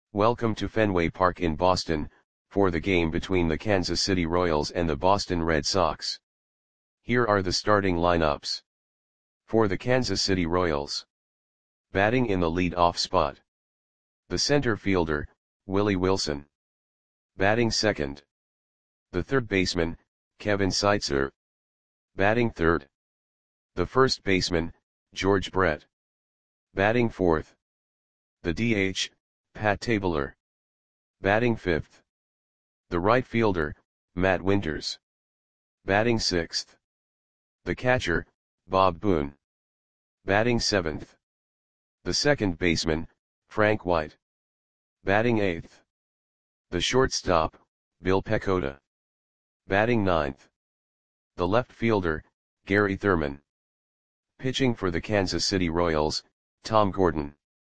Welcome to Fenway Park in Boston, for the game between the Kansas City Royals and the Boston Red Sox. Here are the starting lineups. For the Kansas City Royals. Batting in the lead-off spot. The center fielder, Willie Wilson. Batting second. The third baseman, Kevin Seitzer. Batting third. The first baseman, George Brett. Batting fourth. The DH, Pat Tabler. Batting fifth. The right fielder, Matt Winters. Batting sixth. The catcher, Bob Boone. Batting seventh. The second baseman, Frank White. Batting eighth. The shortstop, Bill Pecota. Batting ninth. The left fielder, Gary Thurman. Pitching for the Kansas City Royals, Tom Gordon.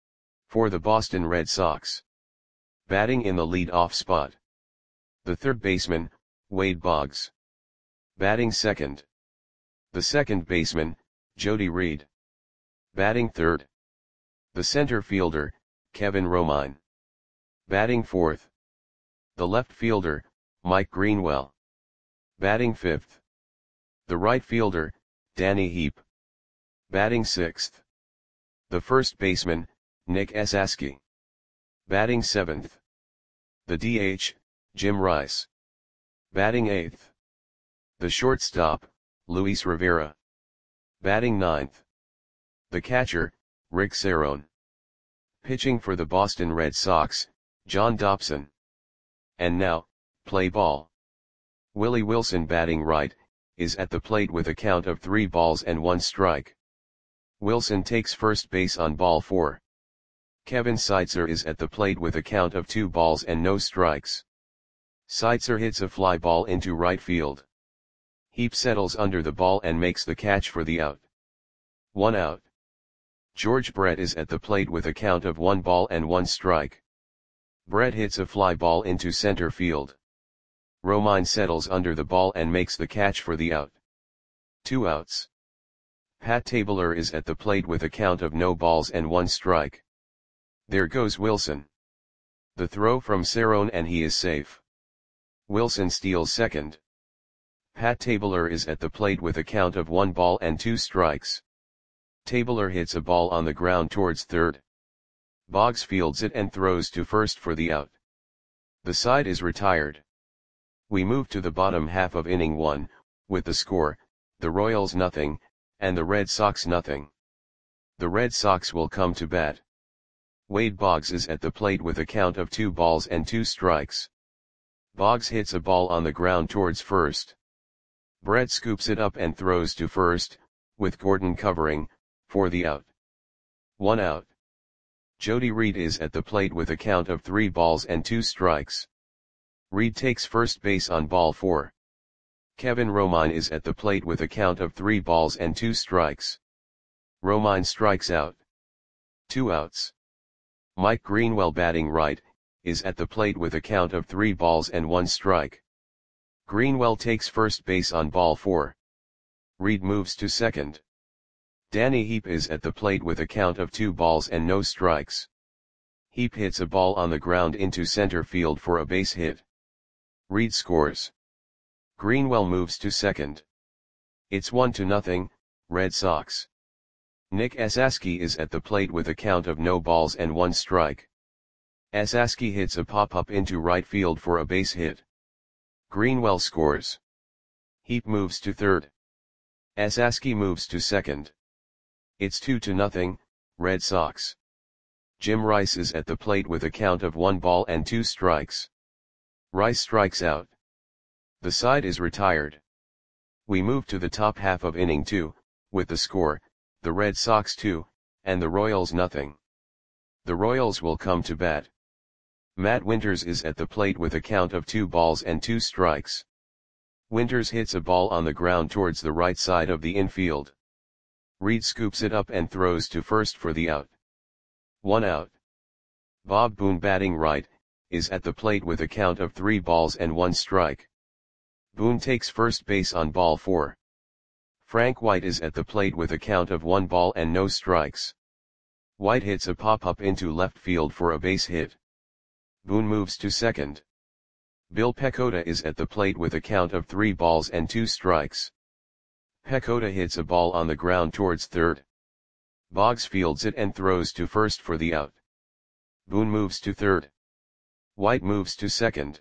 For the Boston Red Sox. Batting in the lead-off spot. The third baseman, Wade Boggs. Batting second. The second baseman, Jody Reed. Batting third. The center fielder, Kevin Romine. Batting fourth. The left fielder, Mike Greenwell. Batting fifth. The right fielder, Danny Heep. Batting sixth. The first baseman, Nick Esasky. Batting seventh. The DH, Jim Rice. Batting eighth. The shortstop, Luis Rivera. Batting ninth. The catcher, Rick Cerone. Pitching for the Boston Red Sox, John Dobson. And now, play ball. Willie Wilson batting right, is at the plate with a count of 3 balls and 1 strike. Wilson takes first base on ball 4. Kevin Seitzer is at the plate with a count of 2 balls and no strikes. Seitzer hits a fly ball into right field. Heep settles under the ball and makes the catch for the out. 1 out. George Brett is at the plate with a count of 1 ball and 1 strike. Brett hits a fly ball into center field. Romine settles under the ball and makes the catch for the out. 2 outs. Pat Tabler is at the plate with a count of no balls and 1 strike. There goes Wilson. The throw from Cerone and he is safe. Wilson steals second. Pat Tabler is at the plate with a count of 1 ball and 2 strikes. Tabler hits a ball on the ground towards third. Boggs fields it and throws to first for the out. The side is retired. We move to the bottom half of inning 1, with the score, the Royals nothing, and the Red Sox nothing. The Red Sox will come to bat. Wade Boggs is at the plate with a count of 2 balls and 2 strikes. Boggs hits a ball on the ground towards first. Brett scoops it up and throws to first, with Gordon covering, for the out. 1 out. Jody Reed is at the plate with a count of 3 balls and 2 strikes. Reed takes first base on ball 4. Kevin Romine is at the plate with a count of 3 balls and 2 strikes. Romine strikes out. 2 outs. Mike Greenwell batting right, is at the plate with a count of 3 balls and 1 strike. Greenwell takes first base on ball 4. Reed moves to second. Danny Heep is at the plate with a count of 2 balls and no strikes. Heep hits a ball on the ground into center field for a base hit. Reed scores. Greenwell moves to second. It's 1-0, Red Sox. Nick Esasky is at the plate with a count of no balls and 1 strike. Esasky hits a pop-up into right field for a base hit. Greenwell scores. Heep moves to third. Esasky moves to second. It's 2-0, Red Sox. Jim Rice is at the plate with a count of 1 ball and 2 strikes. Rice strikes out. The side is retired. We move to the top half of inning 2, with the score, the Red Sox 2, and the Royals nothing. The Royals will come to bat. Matt Winters is at the plate with a count of 2 balls and 2 strikes. Winters hits a ball on the ground towards the right side of the infield. Reed scoops it up and throws to first for the out. 1 out. Bob Boone batting right, is at the plate with a count of 3 balls and 1 strike. Boone takes first base on ball 4. Frank White is at the plate with a count of 1 ball and no strikes. White hits a pop-up into left field for a base hit. Boone moves to second. Bill Pecota is at the plate with a count of 3 balls and 2 strikes. Pecota hits a ball on the ground towards third. Boggs fields it and throws to first for the out. Boone moves to third. White moves to second.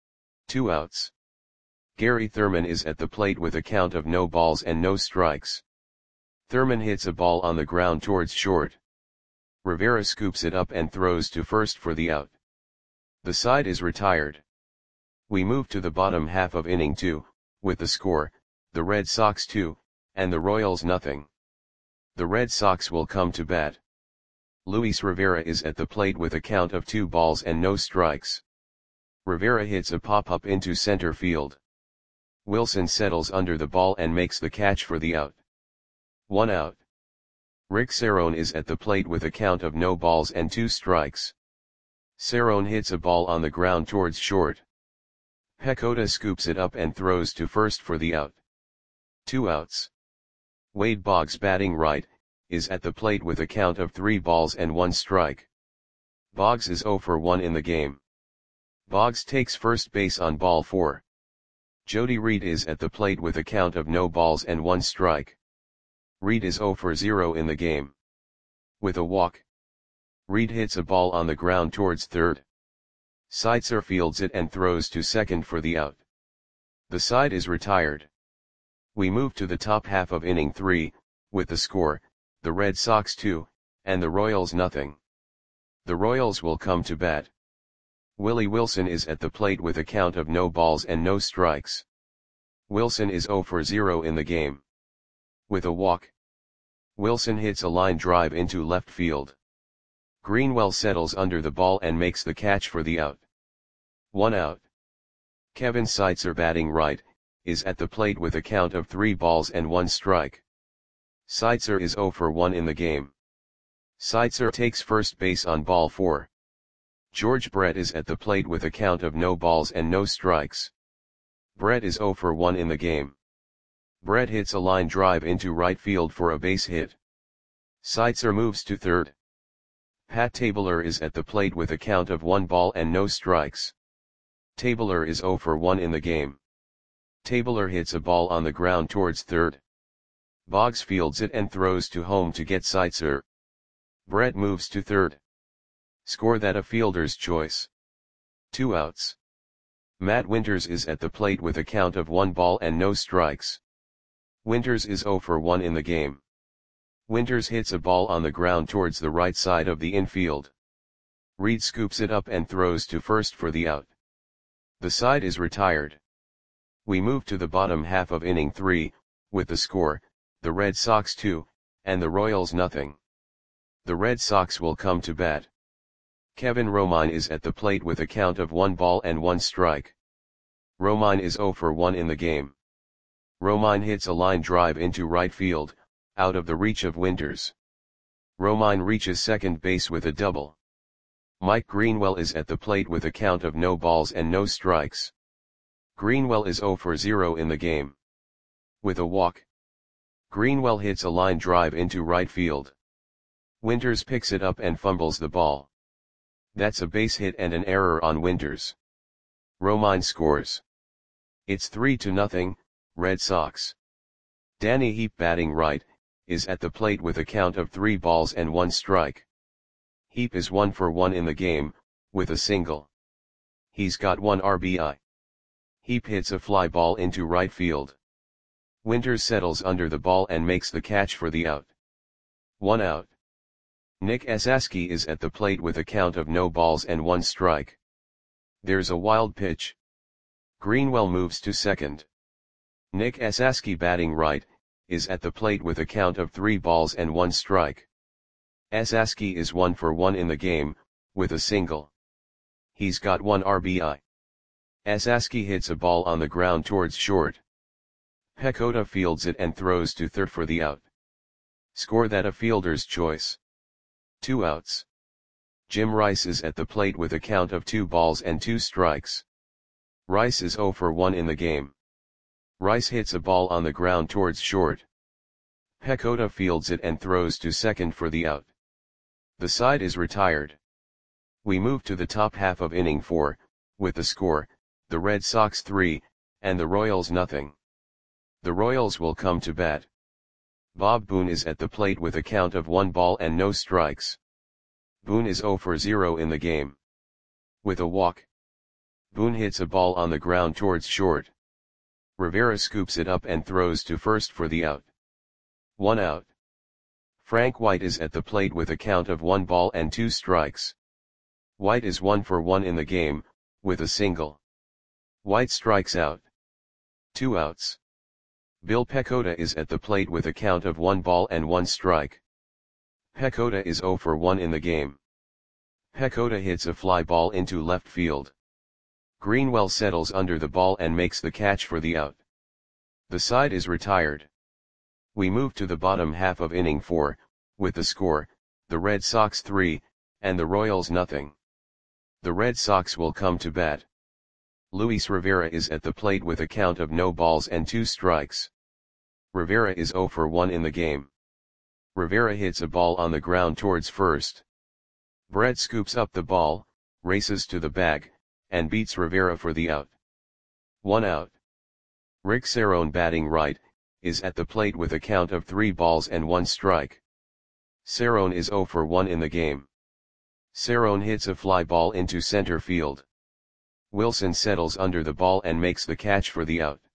2 outs. Gary Thurman is at the plate with a count of no balls and no strikes. Thurman hits a ball on the ground towards short. Rivera scoops it up and throws to first for the out. The side is retired. We move to the bottom half of inning 2, with the score, the Red Sox 2, and the Royals nothing. The Red Sox will come to bat. Luis Rivera is at the plate with a count of 2 balls and no strikes. Rivera hits a pop-up into center field. Wilson settles under the ball and makes the catch for the out. 1 out. Rick Cerrone is at the plate with a count of no balls and 2 strikes. Cerrone hits a ball on the ground towards short. Pecota scoops it up and throws to first for the out. 2 outs. Wade Boggs, batting right, is at the plate with a count of 3 balls and 1 strike. Boggs is 0 for 1 in the game. Boggs takes first base on ball 4. Jody Reed is at the plate with a count of no balls and 1 strike. Reed is 0 for 0 in the game. With a walk, Reed hits a ball on the ground towards third. Seitzer fields it and throws to second for the out. The side is retired. We move to the top half of inning 3, with the score, the Red Sox 2, and the Royals nothing. The Royals will come to bat. Willie Wilson is at the plate with a count of no balls and no strikes. Wilson is 0 for 0 in the game. With a walk, Wilson hits a line drive into left field. Greenwell settles under the ball and makes the catch for the out. 1 out. Kevin Seitzer, batting right, is at the plate with a count of 3 balls and 1 strike. Seitzer is 0 for 1 in the game. Seitzer takes first base on ball 4. George Brett is at the plate with a count of no balls and no strikes. Brett is 0 for 1 in the game. Brett hits a line drive into right field for a base hit. Seitzer moves to third. Pat Tabler is at the plate with a count of 1 ball and no strikes. Tabler is 0 for 1 in the game. Tabler hits a ball on the ground towards third. Boggs fields it and throws to home to get Seitzer. Brett moves to third. Score that a fielder's choice. 2 outs. Matt Winters is at the plate with a count of 1 ball and no strikes. Winters is 0 for 1 in the game. Winters hits a ball on the ground towards the right side of the infield. Reed scoops it up and throws to first for the out. The side is retired. We move to the bottom half of inning 3, with the score, the Red Sox 2, and the Royals nothing. The Red Sox will come to bat. Kevin Romine is at the plate with a count of 1 ball and 1 strike. Romine is 0 for 1 in the game. Romine hits a line drive into right field, out of the reach of Winters. Romine reaches second base with a double. Mike Greenwell is at the plate with a count of no balls and no strikes. Greenwell is 0 for 0 in the game. With a walk, Greenwell hits a line drive into right field. Winters picks it up and fumbles the ball. That's a base hit and an error on Winters. Romine scores. It's 3-0, Red Sox. Danny Heap, batting right, is at the plate with a count of 3 balls and 1 strike. Heap is 1 for 1 in the game, with a single. He's got 1 RBI. Heap hits a fly ball into right field. Winters settles under the ball and makes the catch for the out. 1 out. Nick Esaski is at the plate with a count of no balls and 1 strike. There's a wild pitch. Greenwell moves to second. Nick Esaski, batting right, is at the plate with a count of 3 balls and 1 strike. Esaski is 1 for 1 in the game, with a single. He's got 1 RBI. Esaski hits a ball on the ground towards short. Pecota fields it and throws to third for the out. Score that a fielder's choice. 2 outs. Jim Rice is at the plate with a count of 2 balls and 2 strikes. Rice is 0 for 1 in the game. Rice hits a ball on the ground towards short. Pecota fields it and throws to second for the out. The side is retired. We move to the top half of inning 4, with the score, the Red Sox 3, and the Royals nothing. The Royals will come to bat. Bob Boone is at the plate with a count of 1 ball and no strikes. Boone is 0 for 0 in the game. With a walk, Boone hits a ball on the ground towards short. Rivera scoops it up and throws to first for the out. 1 out. Frank White is at the plate with a count of 1 ball and 2 strikes. White is 1 for 1 in the game, with a single. White strikes out. 2 outs. Bill Pecota is at the plate with a count of 1 ball and 1 strike. Pecota is 0 for 1 in the game. Pecota hits a fly ball into left field. Greenwell settles under the ball and makes the catch for the out. The side is retired. We move to the bottom half of inning 4, with the score, the Red Sox 3, and the Royals nothing. The Red Sox will come to bat. Luis Rivera is at the plate with a count of no balls and 2 strikes. Rivera is 0 for 1 in the game. Rivera hits a ball on the ground towards first. Brett scoops up the ball, races to the bag, and beats Rivera for the out. 1 out. Rick Cerrone, batting right, is at the plate with a count of 3 balls and 1 strike. Cerrone is 0 for 1 in the game. Cerrone hits a fly ball into center field. Wilson settles under the ball and makes the catch for the out.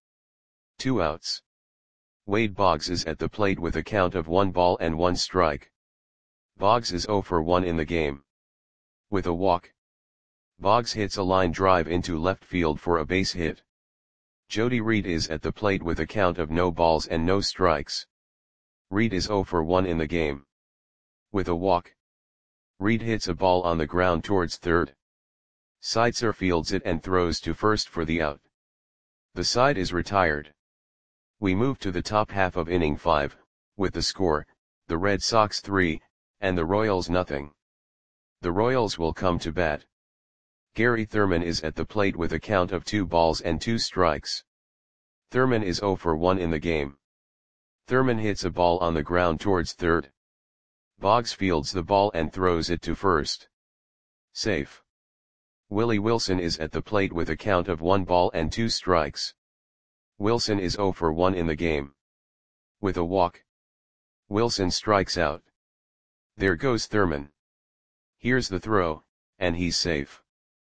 2 outs. Wade Boggs is at the plate with a count of 1 ball and 1 strike. Boggs is 0 for 1 in the game. With a walk, Boggs hits a line drive into left field for a base hit. Jody Reed is at the plate with a count of no balls and no strikes. Reed is 0 for 1 in the game. With a walk, Reed hits a ball on the ground towards third. Seitzer fields it and throws to first for the out. The side is retired. We move to the top half of inning 5, with the score, the Red Sox 3, and the Royals nothing. The Royals will come to bat. Gary Thurman is at the plate with a count of 2 balls and 2 strikes. Thurman is 0 for 1 in the game. Thurman hits a ball on the ground towards third. Boggs fields the ball and throws it to first. Safe. Willie Wilson is at the plate with a count of 1 ball and 2 strikes. Wilson is 0 for 1 in the game. With a walk, Wilson strikes out. There goes Thurman. Here's the throw, and he's safe.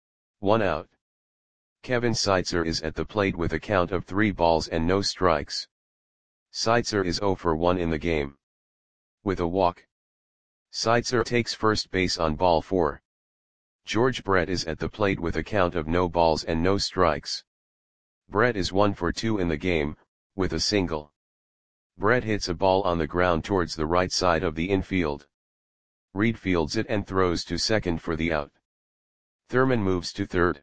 1 out. Kevin Seitzer is at the plate with a count of 3 balls and no strikes. Seitzer is 0 for 1 in the game. With a walk, Seitzer takes first base on ball 4. George Brett is at the plate with a count of no balls and no strikes. Brett is 1 for 2 in the game, with a single. Brett hits a ball on the ground towards the right side of the infield. Reed fields it and throws to second for the out. Thurman moves to third.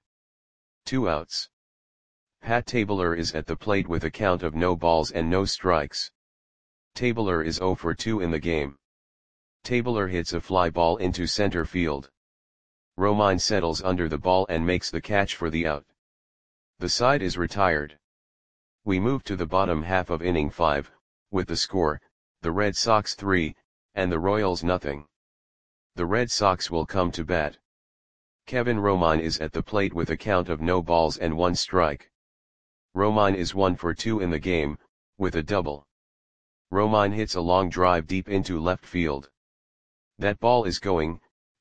2 outs. Pat Tabler is at the plate with a count of no balls and no strikes. Tabler is 0 for 2 in the game. Tabler hits a fly ball into center field. Romine settles under the ball and makes the catch for the out. The side is retired. We move to the bottom half of inning 5, with the score, the Red Sox 3, and the Royals nothing. The Red Sox will come to bat. Kevin Romine is at the plate with a count of no balls and 1 strike. Romine is 1 for 2 in the game, with a double. Romine hits a long drive deep into left field. That ball is gone.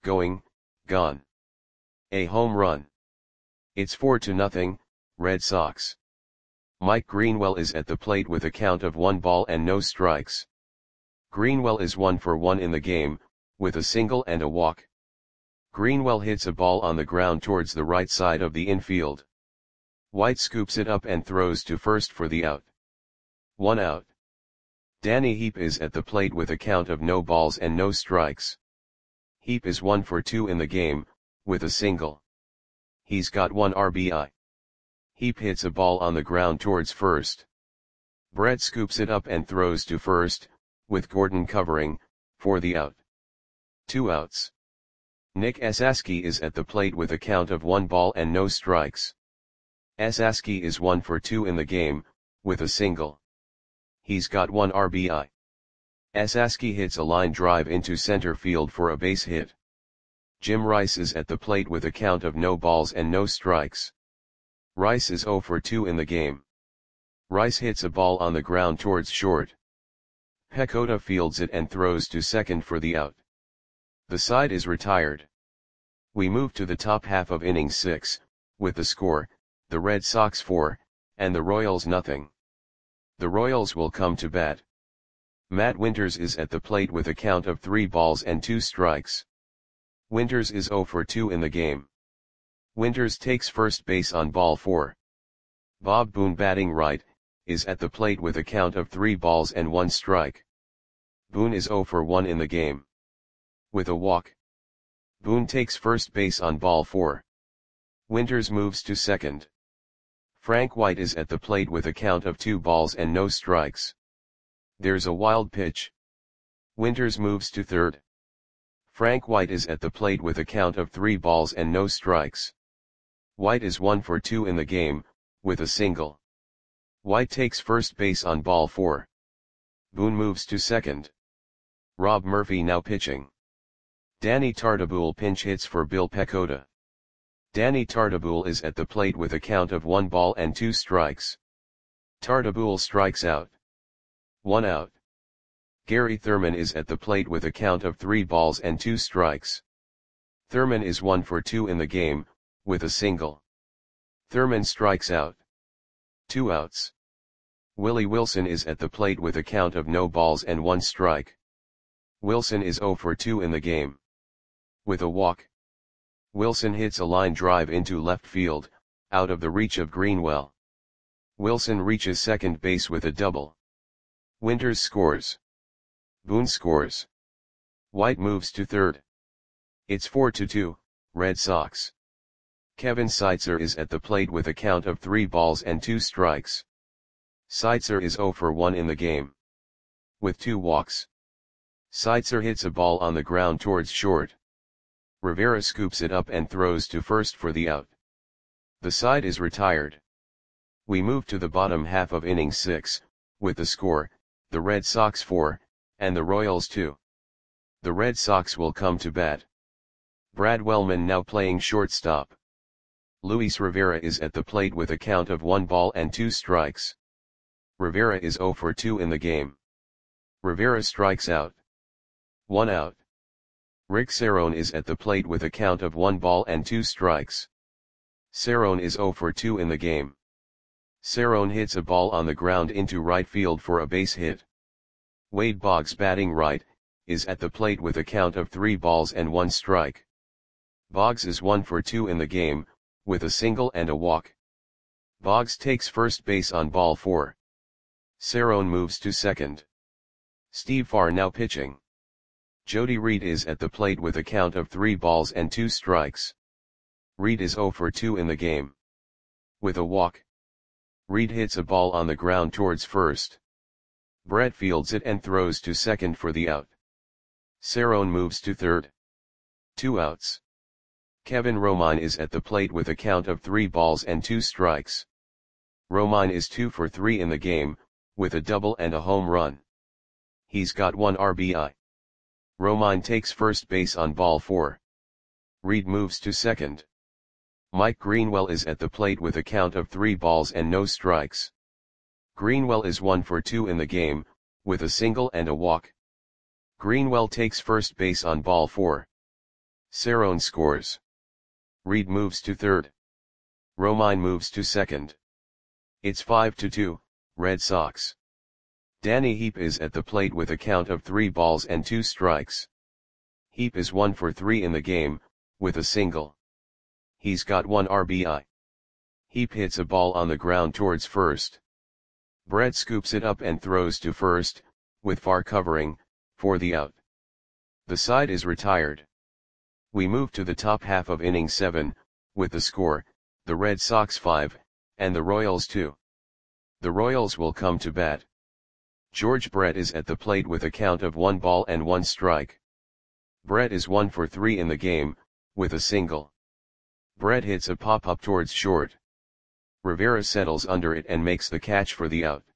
A home run. It's 4-0, Red Sox. Mike Greenwell is at the plate with a count of 1 ball and no strikes. Greenwell is 1 for 1 in the game, with a single and a walk. Greenwell hits a ball on the ground towards the right side of the infield. White scoops it up and throws to first for the out. 1 out. Danny Heap is at the plate with a count of no balls and no strikes. Heap is 1 for 2 in the game, with a single. He's got 1 RBI. Heap hits a ball on the ground towards first. Brett scoops it up and throws to first, with Gordon covering, for the out. 2 outs. Nick Esaski is at the plate with a count of 1 ball and no strikes. Esaski is 1 for 2 in the game, with a single. He's got 1 RBI. Esaski hits a line drive into center field for a base hit. Jim Rice is at the plate with a count of no balls and no strikes. Rice is 0 for 2 in the game. Rice hits a ball on the ground towards short. Pecota fields it and throws to second for the out. The side is retired. We move to the top half of inning 6, with the score, the Red Sox 4, and the Royals nothing. The Royals will come to bat. Matt Winters is at the plate with a count of 3 balls and 2 strikes. Winters is 0 for 2 in the game. Winters takes first base on ball 4. Bob Boone, batting right, is at the plate with a count of 3 balls and 1 strike. Boone is 0 for 1 in the game. With a walk. Boone takes first base on ball 4. Winters moves to second. Frank White is at the plate with a count of 2 balls and no strikes. There's a wild pitch. Winters moves to third. Frank White is at the plate with a count of 3 balls and no strikes. White is 1 for 2 in the game, with a single. White takes first base on ball 4. Boone moves to second. Rob Murphy now pitching. Danny Tartabull pinch hits for Bill Pecota. Danny Tartabull is at the plate with a count of 1 ball and 2 strikes. Tartabull strikes out. 1 out. Gary Thurman is at the plate with a count of 3 balls and 2 strikes. Thurman is 1 for 2 in the game, with a single. Thurman strikes out. 2 outs. Willie Wilson is at the plate with a count of no balls and 1 strike. Wilson is 0 for 2 in the game. With a walk. Wilson hits a line drive into left field, out of the reach of Greenwell. Wilson reaches second base with a double. Winters scores. Boone scores. White moves to third. It's 4-2, Red Sox. Kevin Seitzer is at the plate with a count of 3 balls and 2 strikes. Seitzer is 0 for 1 in the game. With 2 walks. Seitzer hits a ball on the ground towards short. Rivera scoops it up and throws to first for the out. The side is retired. We move to the bottom half of inning 6, with the score, the Red Sox 4, and the Royals 2. The Red Sox will come to bat. Brad Wellman now playing shortstop. Luis Rivera is at the plate with a count of 1 ball and 2 strikes. Rivera is 0 for 2 in the game. Rivera strikes out. 1 out. Rick Cerrone is at the plate with a count of 1 ball and 2 strikes. Cerrone is 0 for 2 in the game. Cerrone hits a ball on the ground into right field for a base hit. Wade Boggs, batting right, is at the plate with a count of 3 balls and 1 strike. Boggs is 1 for 2 in the game, with a single and a walk. Boggs takes first base on ball 4. Cerrone moves to second. Steve Farr now pitching. Jody Reed is at the plate with a count of 3 balls and 2 strikes. Reed is 0 for 2 in the game. With a walk. Reed hits a ball on the ground towards first. Brett fields it and throws to second for the out. Cerrone moves to third. 2 outs. Kevin Romine is at the plate with a count of 3 balls and 2 strikes. Romine is 2 for 3 in the game, with a double and a home run. He's got 1 RBI. Romine takes first base on ball 4. Reed moves to second. Mike Greenwell is at the plate with a count of 3 balls and no strikes. Greenwell is 1 for 2 in the game, with a single and a walk. Greenwell takes first base on ball 4. Cerrone scores. Reed moves to third. Romine moves to second. It's 5-2, Red Sox. Danny Heap is at the plate with a count of 3 balls and 2 strikes. Heap is 1 for 3 in the game, with a single. He's got 1 RBI. Heap hits a ball on the ground towards first. Brett scoops it up and throws to first, with Farr covering, for the out. The side is retired. We move to the top half of inning 7, with the score, the Red Sox 5, and the Royals 2. The Royals will come to bat. George Brett is at the plate with a count of 1 ball and 1 strike. Brett is 1 for 3 in the game, with a single. Brett hits a pop-up towards short. Rivera settles under it and makes the catch for the out.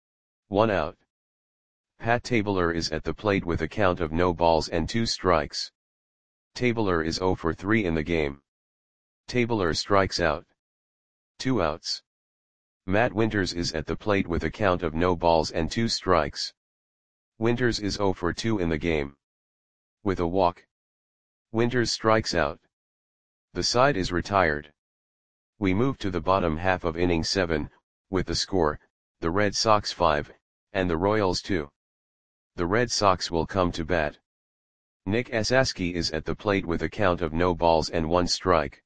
1 out. Pat Tabler is at the plate with a count of no balls and 2 strikes. Tabler is 0 for 3 in the game. Tabler strikes out. 2 outs. Matt Winters is at the plate with a count of no balls and 2 strikes. Winters is 0 for 2 in the game. With a walk. Winters strikes out. The side is retired. We move to the bottom half of inning 7, with the score, the Red Sox 5, and the Royals 2. The Red Sox will come to bat. Nick Esasky is at the plate with a count of no balls and 1 strike.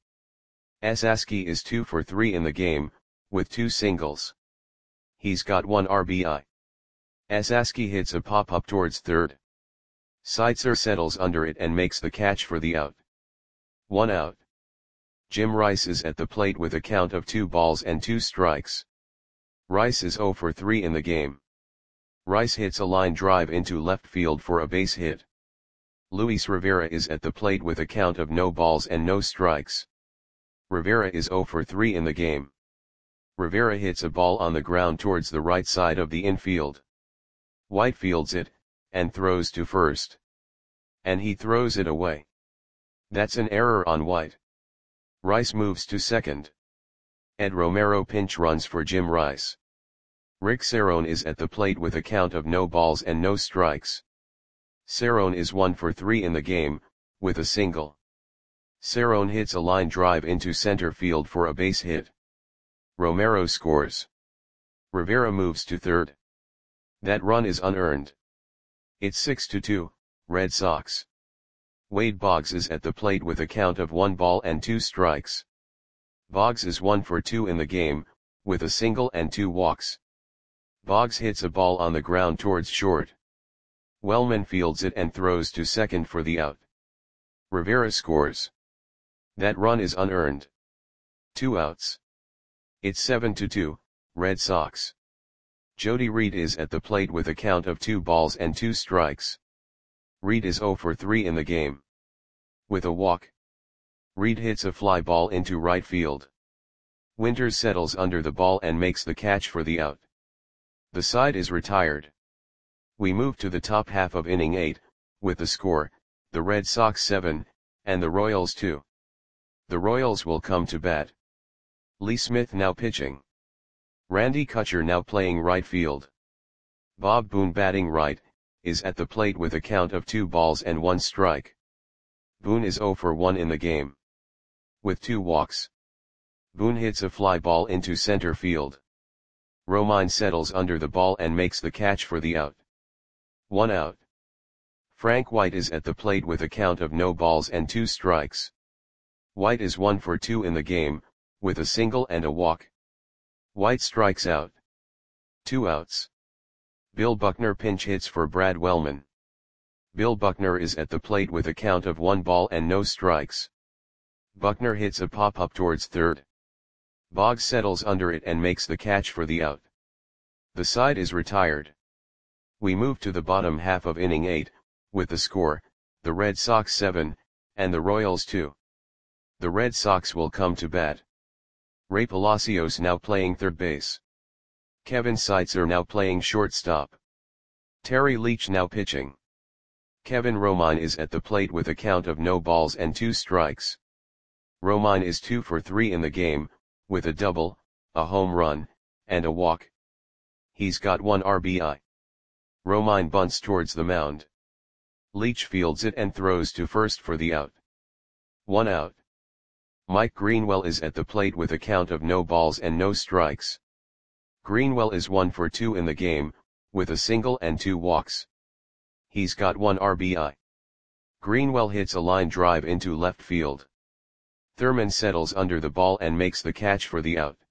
Esasky is 2 for 3 in the game, with 2 singles. He's got 1 RBI. Esasky hits a pop-up towards third. Seitzer settles under it and makes the catch for the out. 1 out. Jim Rice is at the plate with a count of 2 balls and 2 strikes. Rice is 0 for 3 in the game. Rice hits a line drive into left field for a base hit. Luis Rivera is at the plate with a count of no balls and no strikes. Rivera is 0 for 3 in the game. Rivera hits a ball on the ground towards the right side of the infield. White fields it, and throws to first. And he throws it away. That's an error on White. Rice moves to second. Ed Romero pinch runs for Jim Rice. Rick Cerrone is at the plate with a count of no balls and no strikes. Cerrone is 1 for 3 in the game, with a single. Cerrone hits a line drive into center field for a base hit. Romero scores. Rivera moves to third. That run is unearned. It's 6-2, Red Sox. Wade Boggs is at the plate with a count of 1 ball and 2 strikes. Boggs is 1 for 2 in the game, with a single and 2 walks. Boggs hits a ball on the ground towards short. Wellman fields it and throws to second for the out. Rivera scores. That run is unearned. 2 outs. It's 7-2, Red Sox. Jody Reed is at the plate with a count of 2 balls and 2 strikes. Reed is 0 for 3 in the game. With a walk. Reed hits a fly ball into right field. Winters settles under the ball and makes the catch for the out. The side is retired. We move to the top half of inning 8, with the score, the Red Sox 7, and the Royals 2. The Royals will come to bat. Lee Smith now pitching. Randy Kutcher now playing right field. Bob Boone batting right, is at the plate with a count of 2 balls and 1 strike. Boone is 0 for 1 in the game. With 2 walks. Boone hits a fly ball into center field. Romine settles under the ball and makes the catch for the out. 1 out. Frank White is at the plate with a count of no balls and 2 strikes. White is 1 for 2 in the game, with a single and a walk. White strikes out. 2 outs. Bill Buckner pinch hits for Brad Wellman. Bill Buckner is at the plate with a count of 1 ball and no strikes. Buckner hits a pop-up towards third. Boggs settles under it and makes the catch for the out. The side is retired. We move to the bottom half of inning 8, with the score, the Red Sox 7, and the Royals 2. The Red Sox will come to bat. Ray Palacios now playing third base. Kevin Seitzer now playing shortstop. Terry Leach now pitching. Kevin Romine is at the plate with a count of no balls and 2 strikes. Romine is 2 for 3 in the game, with a double, a home run, and a walk. He's got 1 RBI. Romine bunts towards the mound. Leach fields it and throws to first for the out. 1 out. Mike Greenwell is at the plate with a count of no balls and no strikes. Greenwell is 1 for 2 in the game, with a single and 2 walks. He's got 1 RBI. Greenwell hits a line drive into left field. Thurman settles under the ball and makes the catch for the out.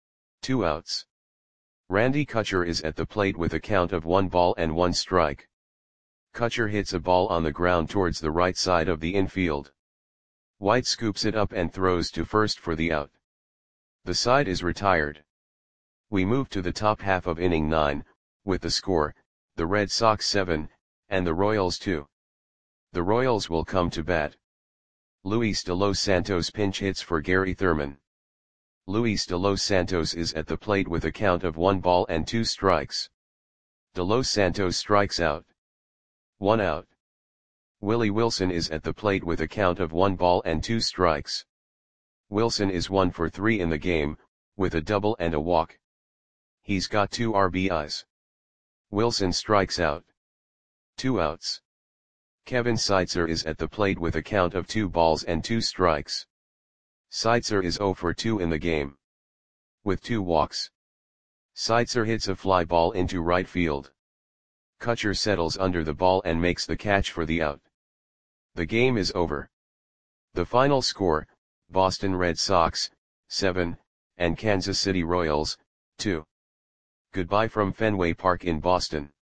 2 outs. Randy Kutcher is at the plate with a count of 1 ball and 1 strike. Kutcher hits a ball on the ground towards the right side of the infield. White scoops it up and throws to first for the out. The side is retired. We move to the top half of inning 9, with the score, the Red Sox 7, and the Royals 2. The Royals will come to bat. Luis de los Santos pinch hits for Gary Thurman. Luis de los Santos is at the plate with a count of 1 ball and 2 strikes. De los Santos strikes out. 1 out. Willie Wilson is at the plate with a count of 1 ball and 2 strikes. Wilson is 1 for 3 in the game, with a double and a walk. He's got 2 RBIs. Wilson strikes out. 2 outs. Kevin Seitzer is at the plate with a count of 2 balls and 2 strikes. Seitzer is 0 for 2 in the game, with 2 walks. Seitzer hits a fly ball into right field. Kutcher settles under the ball and makes the catch for the out. The game is over. The final score, Boston Red Sox, 7, and Kansas City Royals, 2. Goodbye from Fenway Park in Boston.